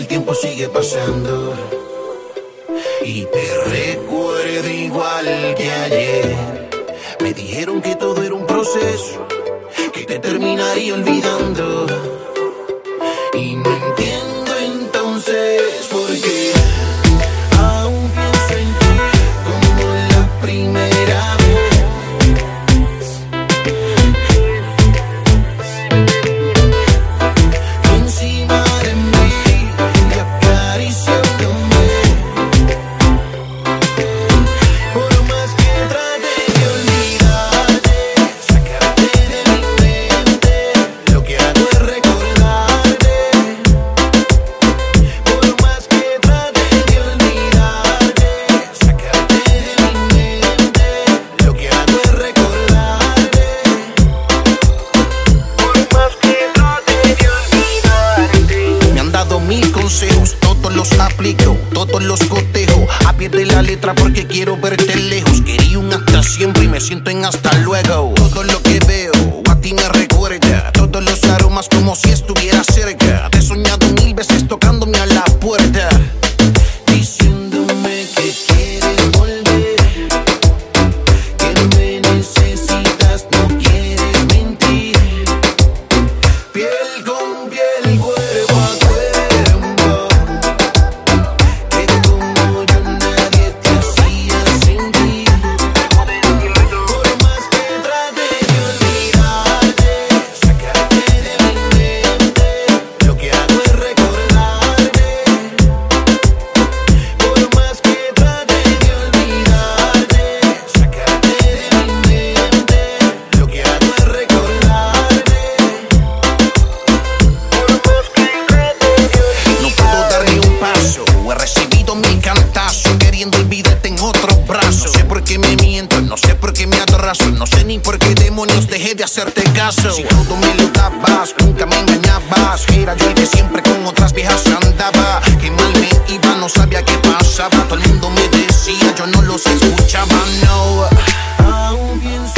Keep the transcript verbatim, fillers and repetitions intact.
el tiempo sigue pasando y te recuerdo igual que ayer. Me dijeron que todo era un proceso, que te terminaría olvidando. Y no entiendo entonces por qué aún pienso en ti como la primera vez. Encima de mí y acariciándome. Por más que trate de olvidarte, sacarte de mi mente, lo que hago es recordarte. Por más que trate de olvidarte, sacarte de mi mente, lo que hago es recordarte. Por más que trate de olvidarte. Me han dado mil consejos, todos los aplico, todos los cotejo. A pie de la letra porque quiero verte lejos. Quería un hasta siempre y me siento en hasta luego. Todo lo que veo a ti me recuerda, todos los aromas como si estuviera cerca. Te he soñado mil veces tocándome a la puerta, diciéndome que quieres volver, que me necesitas, no quieres mentir. Piel con piel, cuerpo a cuerpo, que como yo nadie te hacía sentir. Por más que trate de olvidarte, sacarte de mi mente, lo que hago es recordarte. Por más que trate de olvidarte, sacarte de mi mente, lo que hago es recordarte. No puedo dar ni un paso, he recibido mil cantazos, queriendo olvidarte en otros brazos. No sé por qué me miento, no sé por qué me atraso, no sé ni por qué demonios dejé de hacerte caso. Si todo me lo dabas, nunca me engañabas, era yo el que siempre con otras viejas andaba. Que mal me iba, no sabía qué pasaba, todo el mundo me decía, yo no los escuchaba, no. Aún pienso